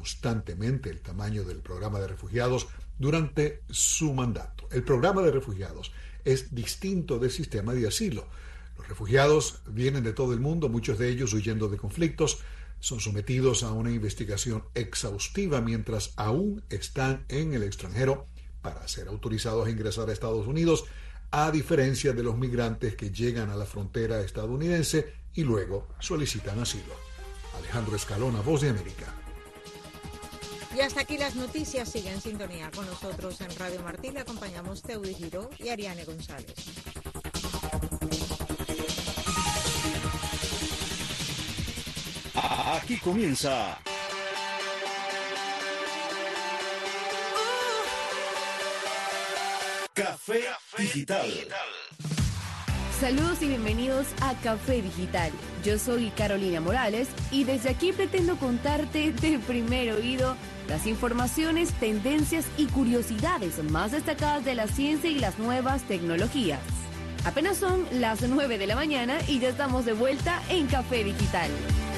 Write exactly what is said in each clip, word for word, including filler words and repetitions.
constantemente el tamaño del programa de refugiados durante su mandato. El programa de refugiados es distinto del sistema de asilo. Los refugiados vienen de todo el mundo, muchos de ellos huyendo de conflictos, son sometidos a una investigación exhaustiva mientras aún están en el extranjero para ser autorizados a ingresar a Estados Unidos, a diferencia de los migrantes que llegan a la frontera estadounidense y luego solicitan asilo. Alejandro Escalona, Voz de América. Y hasta aquí las noticias. Sigue en sintonía con nosotros en Radio Martí. Le acompañamos Teudi Giró y Ariane González. Aquí comienza Café Digital. Saludos y bienvenidos a Café Digital. Yo soy Carolina Morales y desde aquí pretendo contarte de primer oído las informaciones, tendencias y curiosidades más destacadas de la ciencia y las nuevas tecnologías. Apenas son las nueve de la mañana y ya estamos de vuelta en Café Digital.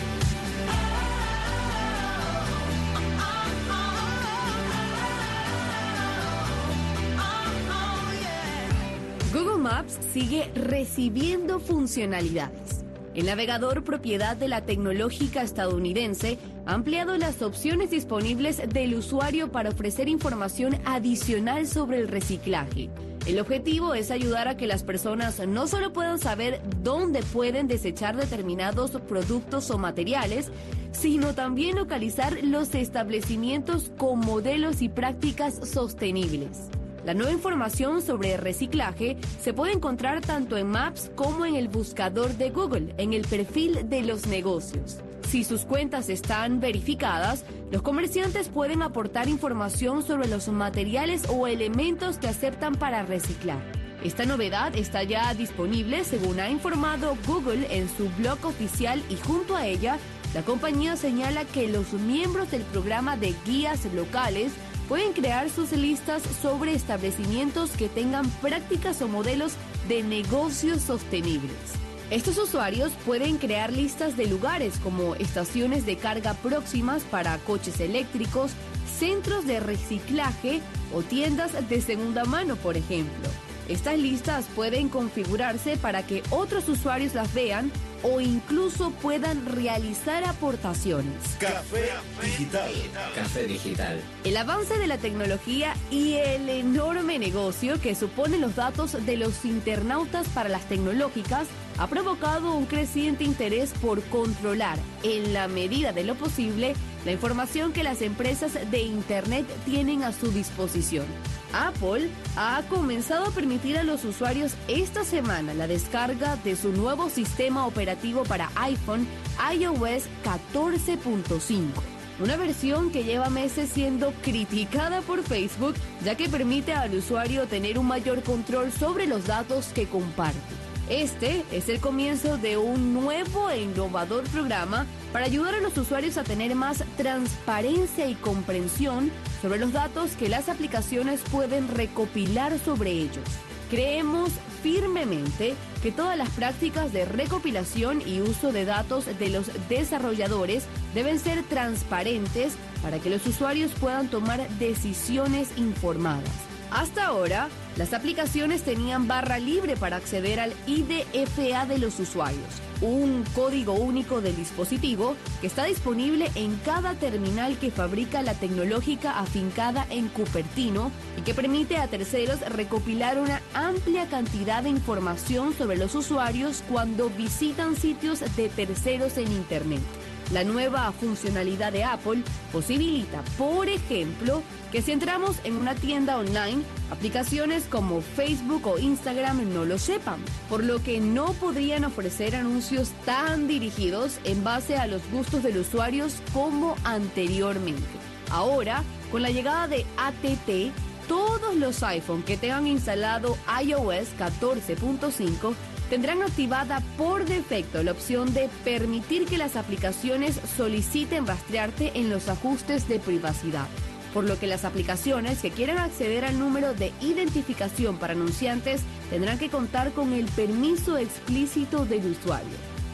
Google Maps sigue recibiendo funcionalidades. El navegador, propiedad de la tecnológica estadounidense, ha ampliado las opciones disponibles del usuario para ofrecer información adicional sobre el reciclaje. El objetivo es ayudar a que las personas no solo puedan saber dónde pueden desechar determinados productos o materiales, sino también localizar los establecimientos con modelos y prácticas sostenibles. La nueva información sobre reciclaje se puede encontrar tanto en Maps como en el buscador de Google, en el perfil de los negocios. Si sus cuentas están verificadas, los comerciantes pueden aportar información sobre los materiales o elementos que aceptan para reciclar. Esta novedad está ya disponible, según ha informado Google en su blog oficial, y junto a ella, la compañía señala que los miembros del programa de guías locales pueden crear sus listas sobre establecimientos que tengan prácticas o modelos de negocios sostenibles. Estos usuarios pueden crear listas de lugares como estaciones de carga próximas para coches eléctricos, centros de reciclaje o tiendas de segunda mano, por ejemplo. Estas listas pueden configurarse para que otros usuarios las vean o incluso puedan realizar aportaciones. Café Digital. Café Digital. El avance de la tecnología y el enorme negocio que suponen los datos de los internautas para las tecnológicas ha provocado un creciente interés por controlar, en la medida de lo posible, la información que las empresas de Internet tienen a su disposición. Apple ha comenzado a permitir a los usuarios esta semana la descarga de su nuevo sistema operativo para iPhone, iOS catorce punto cinco. Una versión que lleva meses siendo criticada por Facebook, ya que permite al usuario tener un mayor control sobre los datos que comparte. Este es el comienzo de un nuevo e innovador programa para ayudar a los usuarios a tener más transparencia y comprensión sobre los datos que las aplicaciones pueden recopilar sobre ellos. Creemos firmemente que todas las prácticas de recopilación y uso de datos de los desarrolladores deben ser transparentes para que los usuarios puedan tomar decisiones informadas. Hasta ahora, las aplicaciones tenían barra libre para acceder al I D F A de los usuarios, un código único del dispositivo que está disponible en cada terminal que fabrica la tecnológica afincada en Cupertino y que permite a terceros recopilar una amplia cantidad de información sobre los usuarios cuando visitan sitios de terceros en Internet. La nueva funcionalidad de Apple posibilita, por ejemplo, que si entramos en una tienda online, aplicaciones como Facebook o Instagram no lo sepan, por lo que no podrían ofrecer anuncios tan dirigidos en base a los gustos de los usuarios como anteriormente. Ahora, con la llegada de A T T, todos los iPhone que tengan instalado iOS catorce punto cinco tendrán activada por defecto la opción de permitir que las aplicaciones soliciten rastrearte en los ajustes de privacidad, por lo que las aplicaciones que quieran acceder al número de identificación para anunciantes tendrán que contar con el permiso explícito del usuario.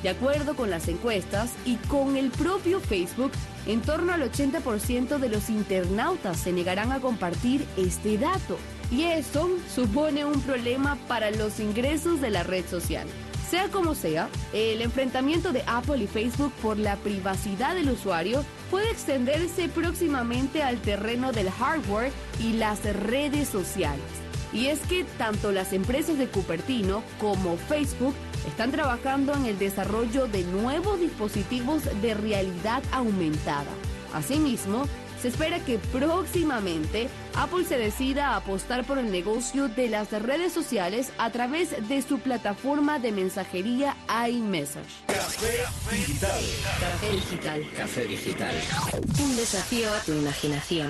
De acuerdo con las encuestas y con el propio Facebook, en torno al ochenta por ciento de los internautas se negarán a compartir este dato. Y eso supone un problema para los ingresos de la red social. Sea como sea, el enfrentamiento de Apple y Facebook por la privacidad del usuario puede extenderse próximamente al terreno del hardware y las redes sociales. Y es que tanto las empresas de Cupertino como Facebook están trabajando en el desarrollo de nuevos dispositivos de realidad aumentada. Asimismo, se espera que próximamente Apple se decida a apostar por el negocio de las redes sociales a través de su plataforma de mensajería iMessage. Café Digital. Café Digital. Café Digital. Un desafío a tu imaginación.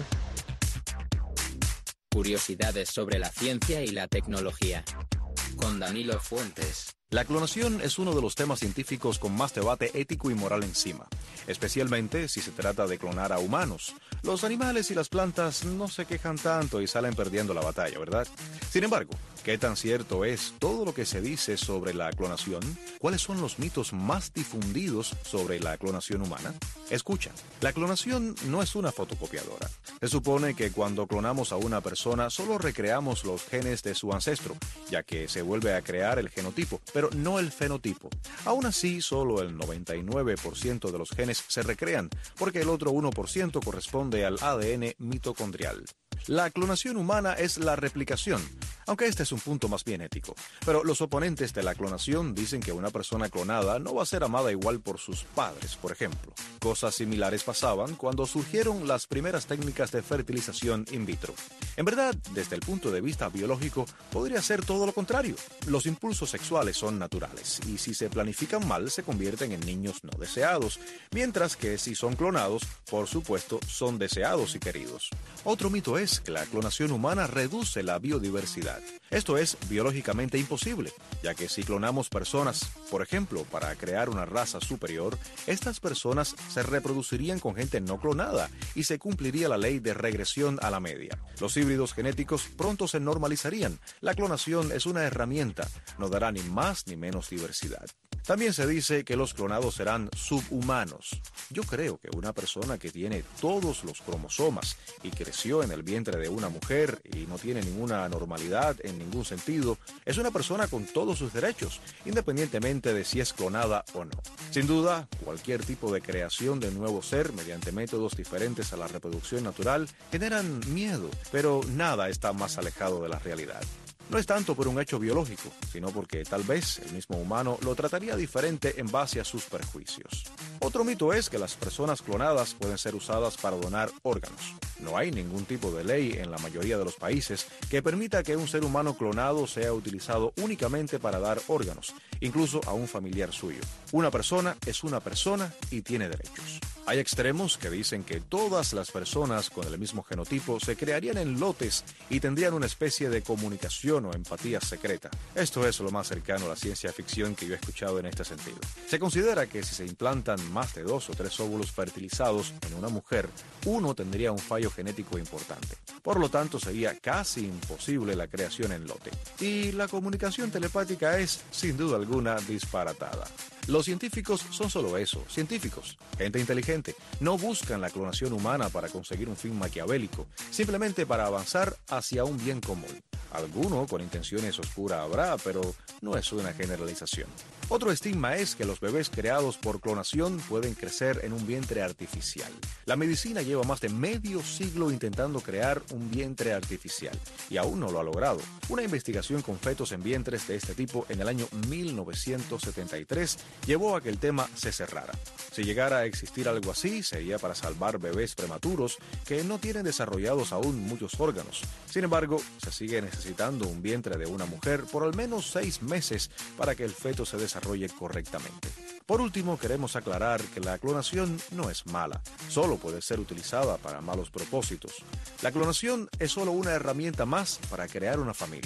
Curiosidades sobre la ciencia y la tecnología. Con Danilo Fuentes. La clonación es uno de los temas científicos con más debate ético y moral encima, especialmente si se trata de clonar a humanos. Los animales y las plantas no se quejan tanto y salen perdiendo la batalla, ¿verdad? Sin embargo, ¿qué tan cierto es todo lo que se dice sobre la clonación? ¿Cuáles son los mitos más difundidos sobre la clonación humana? Escucha, la clonación no es una fotocopiadora. Se supone que cuando clonamos a una persona solo recreamos los genes de su ancestro, ya que se vuelve a crear el genotipo, pero no el fenotipo. Aún así, solo el noventa y nueve por ciento de los genes se recrean, porque el otro uno por ciento corresponde al A D N mitocondrial. La clonación humana es la replicación, aunque este es un punto más bien ético. Pero los oponentes de la clonación dicen que una persona clonada no va a ser amada igual por sus padres, por ejemplo. Cosas similares pasaban cuando surgieron las primeras técnicas de fertilización in vitro. En verdad, desde el punto de vista biológico, podría ser todo lo contrario. Los impulsos sexuales son naturales, y si se planifican mal, se convierten en niños no deseados, mientras que si son clonados, por supuesto, son deseados y queridos. Otro mito es que la clonación humana reduce la biodiversidad. Esto es biológicamente imposible, ya que si clonamos personas, por ejemplo, para crear una raza superior, estas personas se reproducirían con gente no clonada y se cumpliría la ley de regresión a la media. Los híbridos genéticos pronto se normalizarían. La clonación es una herramienta, no dará ni más ni menos diversidad. También se dice que los clonados serán subhumanos. Yo creo que una persona que tiene todos los cromosomas y creció en el vientre de una mujer y no tiene ninguna normalidad en ningún sentido, es una persona con todos sus derechos, independientemente de si es clonada o no. Sin duda, cualquier tipo de creación de nuevo ser mediante métodos diferentes a la reproducción natural generan miedo, pero nada está más alejado de la realidad. No es tanto por un hecho biológico, sino porque tal vez el mismo humano lo trataría diferente en base a sus perjuicios. Otro mito es que las personas clonadas pueden ser usadas para donar órganos. No hay ningún tipo de ley en la mayoría de los países que permita que un ser humano clonado sea utilizado únicamente para dar órganos, incluso a un familiar suyo. Una persona es una persona y tiene derechos. Hay extremos que dicen que todas las personas con el mismo genotipo se crearían en lotes y tendrían una especie de comunicación o empatía secreta. Esto es lo más cercano a la ciencia ficción que yo he escuchado en este sentido. Se considera que si se implantan más de dos o tres óvulos fertilizados en una mujer, uno tendría un fallo genético importante. Por lo tanto, sería casi imposible la creación en lote. Y la comunicación telepática es, sin duda alguna, disparatada. Los científicos son solo eso, científicos, gente inteligente. No buscan la clonación humana para conseguir un fin maquiavélico, simplemente para avanzar hacia un bien común. Alguno con intenciones oscuras habrá, pero no es una generalización. Otro estigma es que los bebés creados por clonación pueden crecer en un vientre artificial. La medicina lleva más de medio siglo intentando crear un vientre artificial y aún no lo ha logrado. Una investigación con fetos en vientres de este tipo en el año mil novecientos setenta y tres llevó a que el tema se cerrara. Si llegara a existir algo así, sería para salvar bebés prematuros que no tienen desarrollados aún muchos órganos. Sin embargo, se sigue necesitando un vientre de una mujer por al menos seis meses para que el feto se desarrolle correctamente. Por último, queremos aclarar que la clonación no es mala, solo puede ser utilizada para malos propósitos. La clonación es solo una herramienta más para crear una familia.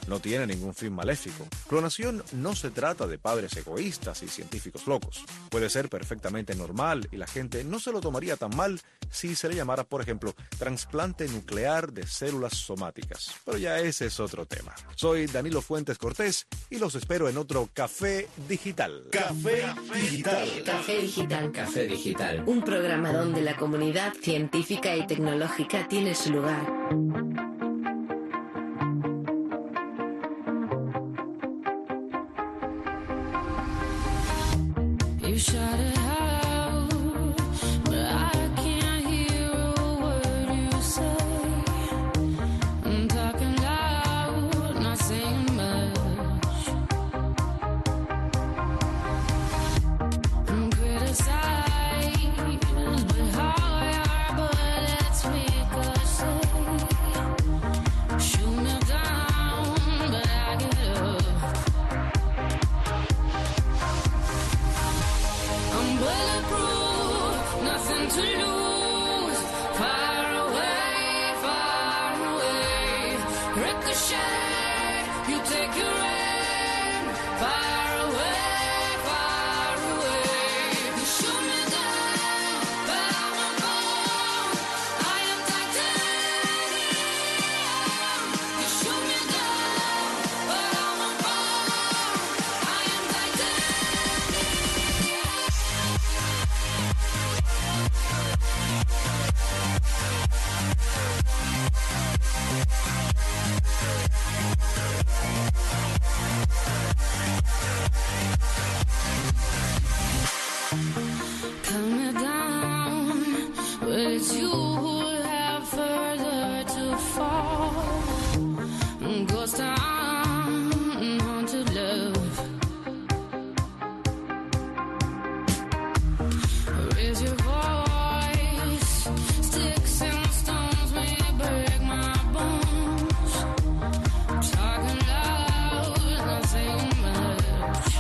no tiene ningún fin maléfico. Clonación no se trata de padres egoístas y científicos locos. Puede ser perfectamente normal y la gente no se lo tomaría tan mal si se le llamara, por ejemplo, trasplante nuclear de células somáticas. Pero ya ese es otro tema. Soy Danilo Fuentes Cortés y los espero en otro Café Digital. Café Digital. Café Digital. Café Digital. Un programa donde la comunidad científica y tecnológica tiene su lugar. You shout it out, but I can't hear a word you say. I'm talking loud, not saying much. I'm criticized, but how our bullets make us say. Shoot me down, but I get up. I'm bulletproof, nothing to lose. Far away, far away. Ricochet, you take your aim. Far away, far away. You shoot me down, but I won't fall. I am titanium. You shoot me down, but I won't fall. I am titanium. Calm me down, but it's you who have further to fall. Ghost town, haunted love. Raise your voice, sticks and stones may break my bones. Talking loud, not saying much.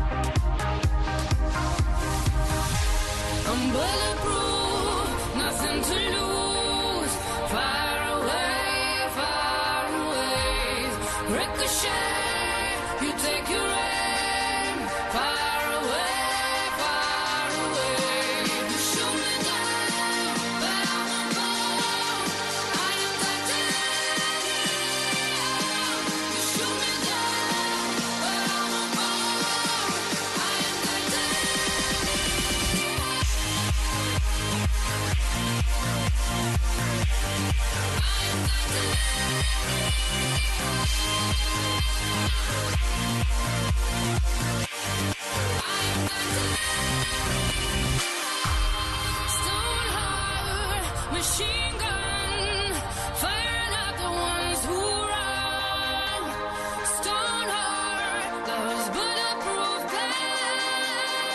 I'm bulletproof, nothing to lose. Far away, far away. Ricochet, you take your aim. Far away, far away. You shoot me down, but I won't fall. I am titanium. You shoot me down, but I won't fall. I am titanium. Stone heart, machine gun, firing at the ones who run. Stone heart, those bulletproof glass.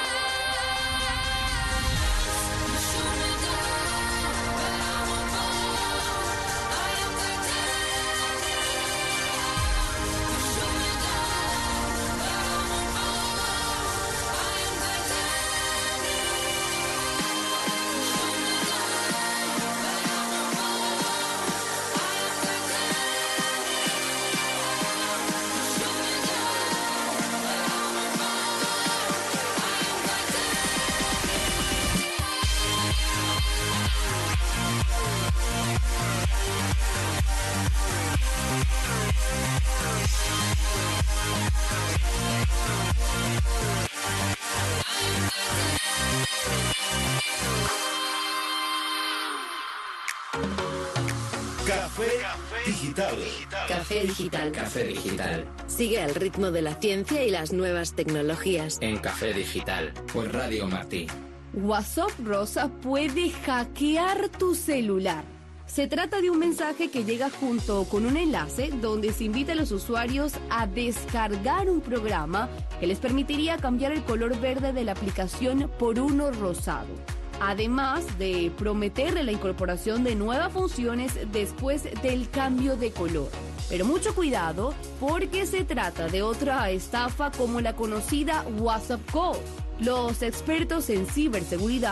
You shoot me down, but I won't fall. I am titanium. You shoot me down, but I won't fall. I am titanium. You shoot me down, but I won't fall. I am Café Digital. Café Digital. Café Digital. Sigue al ritmo de la ciencia y las nuevas tecnologías. En Café Digital, por Radio Martí. WhatsApp Rosa puede hackear tu celular. Se trata de un mensaje que llega junto con un enlace donde se invita a los usuarios a descargar un programa que les permitiría cambiar el color verde de la aplicación por uno rosado. Además de prometerle la incorporación de nuevas funciones después del cambio de color. Pero mucho cuidado porque se trata de otra estafa como la conocida WhatsApp Call. Los expertos en ciberseguridad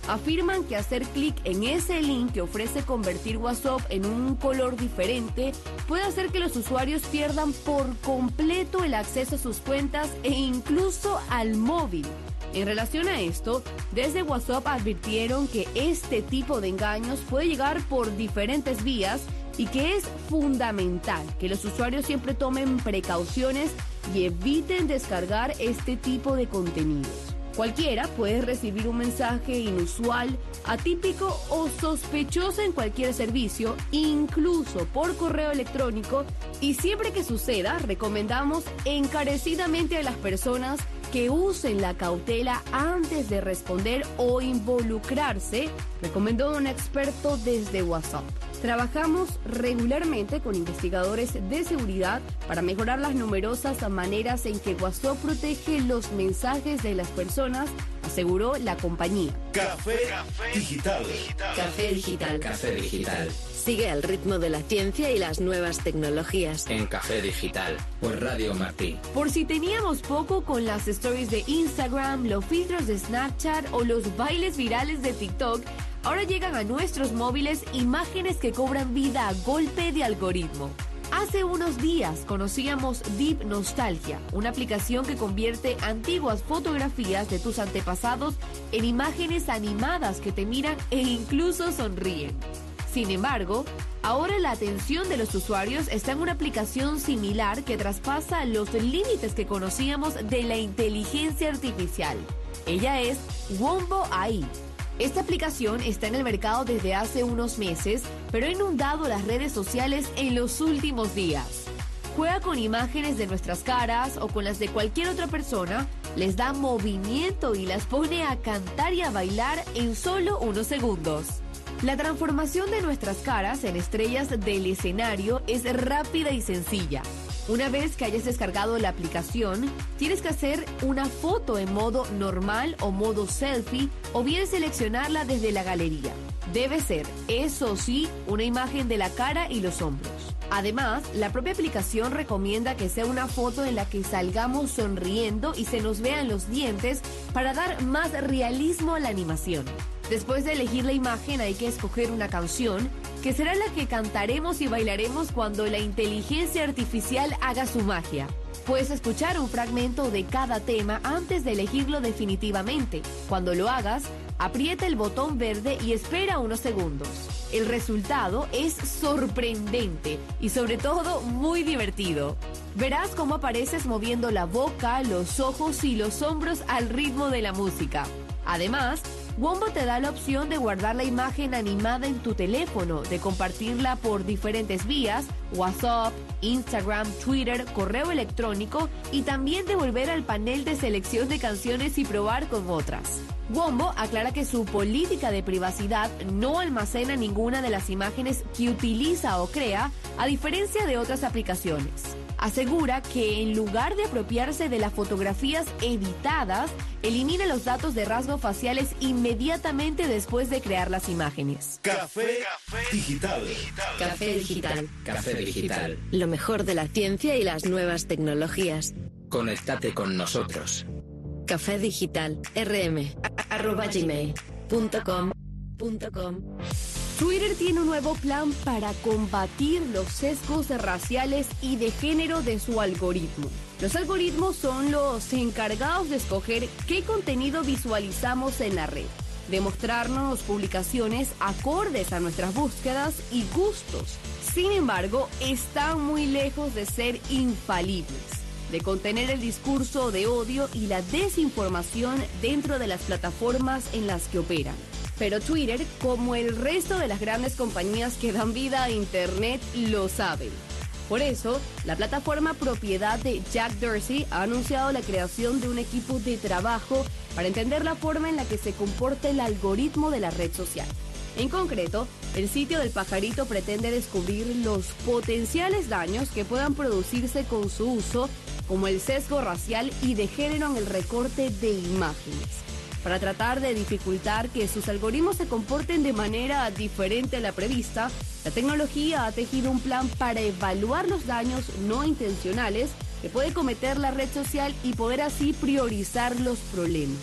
afirman que hacer clic en ese link que ofrece convertir WhatsApp en un color diferente puede hacer que los usuarios pierdan por completo el acceso a sus cuentas e incluso al móvil. En relación a esto, desde WhatsApp advirtieron que este tipo de engaños puede llegar por diferentes vías y que es fundamental que los usuarios siempre tomen precauciones y eviten descargar este tipo de contenidos. Cualquiera puede recibir un mensaje inusual, atípico o sospechoso en cualquier servicio, incluso por correo electrónico, y siempre que suceda, recomendamos encarecidamente a las personas que usen la cautela antes de responder o involucrarse, recomendó un experto desde WhatsApp. Trabajamos regularmente con investigadores de seguridad para mejorar las numerosas maneras en que WhatsApp protege los mensajes de las personas, aseguró la compañía. Café Digital. Café Digital. Café Digital. Sigue al ritmo de la ciencia y las nuevas tecnologías. En Café Digital, por Radio Martí. Por si teníamos poco con las stories de Instagram, los filtros de Snapchat o los bailes virales de TikTok, ahora llegan a nuestros móviles imágenes que cobran vida a golpe de algoritmo. Hace unos días conocíamos Deep Nostalgia, una aplicación que convierte antiguas fotografías de tus antepasados en imágenes animadas que te miran e incluso sonríen. Sin embargo, ahora la atención de los usuarios está en una aplicación similar que traspasa los límites que conocíamos de la inteligencia artificial. Ella es Wombo A I. Esta aplicación está en el mercado desde hace unos meses, pero ha inundado las redes sociales en los últimos días. Juega con imágenes de nuestras caras o con las de cualquier otra persona, les da movimiento y las pone a cantar y a bailar en solo unos segundos. La transformación de nuestras caras en estrellas del escenario es rápida y sencilla. Una vez que hayas descargado la aplicación, tienes que hacer una foto en modo normal o modo selfie o bien seleccionarla desde la galería. Debe ser, eso sí, una imagen de la cara y los hombros. Además, la propia aplicación recomienda que sea una foto en la que salgamos sonriendo y se nos vean los dientes para dar más realismo a la animación. Después de elegir la imagen hay que escoger una canción, que será la que cantaremos y bailaremos cuando la inteligencia artificial haga su magia. Puedes escuchar un fragmento de cada tema antes de elegirlo definitivamente. Cuando lo hagas, aprieta el botón verde y espera unos segundos. El resultado es sorprendente y sobre todo muy divertido. Verás cómo apareces moviendo la boca, los ojos y los hombros al ritmo de la música. Además, Wombo te da la opción de guardar la imagen animada en tu teléfono, de compartirla por diferentes vías, WhatsApp, Instagram, Twitter, correo electrónico y también de volver al panel de selección de canciones y probar con otras. Wombo aclara que su política de privacidad no almacena ninguna de las imágenes que utiliza o crea, a diferencia de otras aplicaciones. Asegura que en lugar de apropiarse de las fotografías editadas, elimina los datos de rasgos faciales inmediatamente después de crear las imágenes. Café Digital. Café Digital. Café Digital. Lo mejor de la ciencia y las nuevas tecnologías. Conéctate con nosotros. Café Digital. rm arroba gmail punto com punto com. Twitter tiene un nuevo plan para combatir los sesgos raciales y de género de su algoritmo. Los algoritmos son los encargados de escoger qué contenido visualizamos en la red, de mostrarnos publicaciones acordes a nuestras búsquedas y gustos. Sin embargo, están muy lejos de ser infalibles, de contener el discurso de odio y la desinformación dentro de las plataformas en las que operan. Pero Twitter, como el resto de las grandes compañías que dan vida a Internet, lo saben. Por eso, la plataforma propiedad de Jack Dorsey ha anunciado la creación de un equipo de trabajo para entender la forma en la que se comporta el algoritmo de la red social. En concreto, el sitio del pajarito pretende descubrir los potenciales daños que puedan producirse con su uso, como el sesgo racial y de género en el recorte de imágenes. Para tratar de dificultar que sus algoritmos se comporten de manera diferente a la prevista, la tecnología ha tejido un plan para evaluar los daños no intencionales que puede cometer la red social y poder así priorizar los problemas.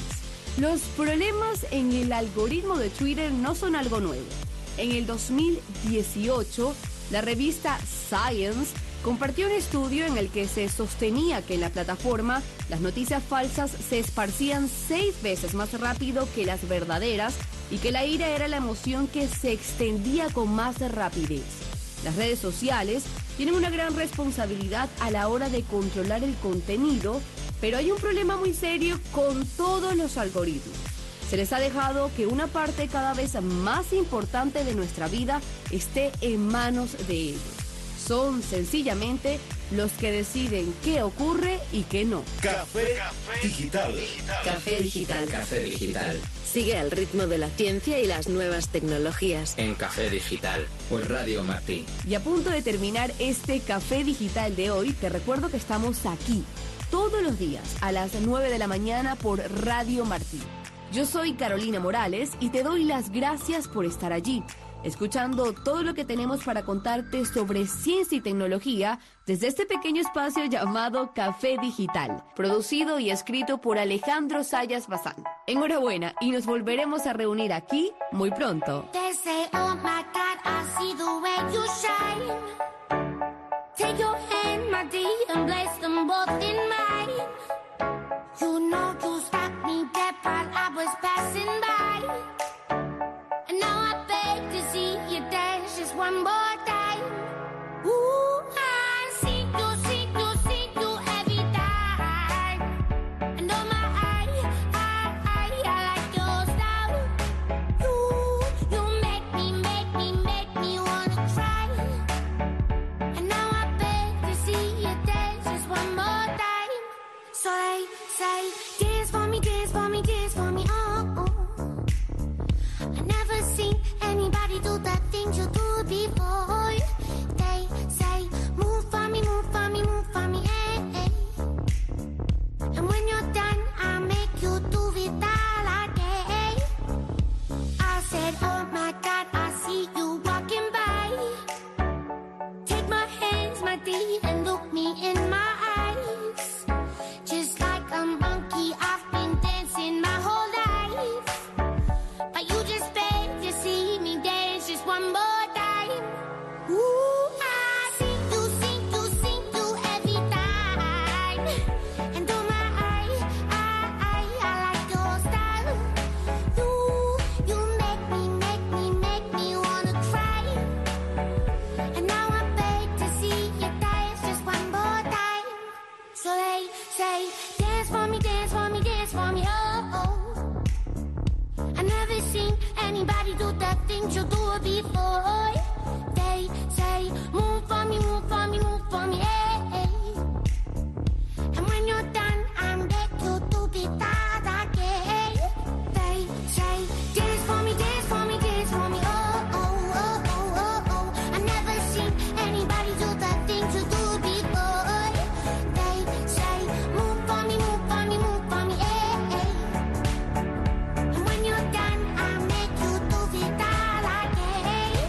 Los problemas en el algoritmo de Twitter no son algo nuevo. En el dos mil dieciocho, la revista Science compartió un estudio en el que se sostenía que en la plataforma las noticias falsas se esparcían seis veces más rápido que las verdaderas y que la ira era la emoción que se extendía con más rapidez. Las redes sociales tienen una gran responsabilidad a la hora de controlar el contenido, pero hay un problema muy serio con todos los algoritmos. Se les ha dejado que una parte cada vez más importante de nuestra vida esté en manos de ellos. Son sencillamente los que deciden qué ocurre y qué no. Café Digital. Café Digital. Café Digital. Sigue al ritmo de la ciencia y las nuevas tecnologías. En Café Digital. Por Radio Martí. Y a punto de terminar este Café Digital de hoy, te recuerdo que estamos aquí todos los días a las nueve de la mañana por Radio Martí. Yo soy Carolina Morales y te doy las gracias por estar allí, escuchando todo lo que tenemos para contarte sobre ciencia y tecnología desde este pequeño espacio llamado Café Digital, producido y escrito por Alejandro Sayas Bazán. Enhorabuena y nos volveremos a reunir aquí muy pronto. They say, oh my God, I see the way you shine. Take your hand, my dear, and place them both in mine. You know you stopped me dead while I was passing by. And now I beg to see you dance just one more time. Ooh, I see you, see you, see you every time. And oh my, I, I, I, I like your style. You, you make me, make me, make me wanna try. And now I beg to see you dance just one more time. So they say, dance for me, dance for me, dance for me, oh, oh. I never seen anybody do the things you do before. They say, move for me, move for me, move for me, hey, hey. And when you're done, I'll make you do it all again. I said, oh my God, I see you walking by. Take my hands, my dear, and look me in my eyes. Just like a monkey, I've been dancing my whole life. But you just beg to see me dance just one more time. Ooh, I see you, see you, see you every time. And oh my, I, I, I, I like your style. You, you make me, make me, make me wanna cry. And now I beg to see you dance just one more time. So they say, dance for me, dance for me, dance for me, oh, oh. I never seen anybody do the things you do before. They say, move for me, move for me, move for me, hey, hey. And when you're done, I'm back to do the that again. They say, dance for me, dance for me, dance for me, oh, oh, oh, oh, oh, oh. I never seen anybody do the things you do before. They say, move for me, move for me, move for me, hey, hey. And when you're done, I'll make you do it all again.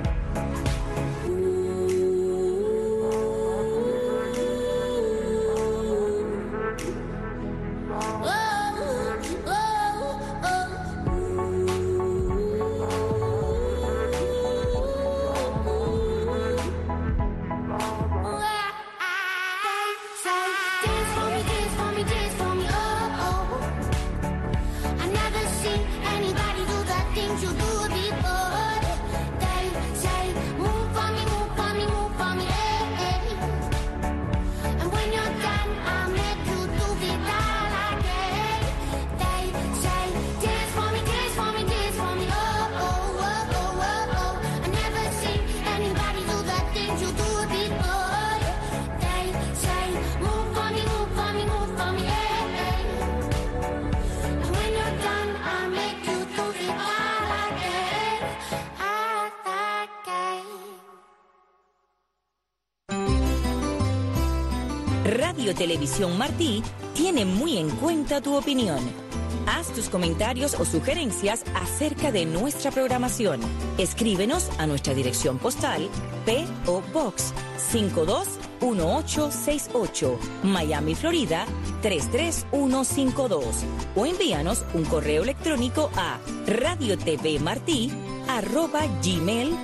Radio Televisión Martí tiene muy en cuenta tu opinión. Haz tus comentarios o sugerencias acerca de nuestra programación. Escríbenos a nuestra dirección postal P O Box cinco dos uno ocho seis ocho, Miami, Florida tres tres uno cinco dos o envíanos un correo electrónico a radiotvmarti arroba gmail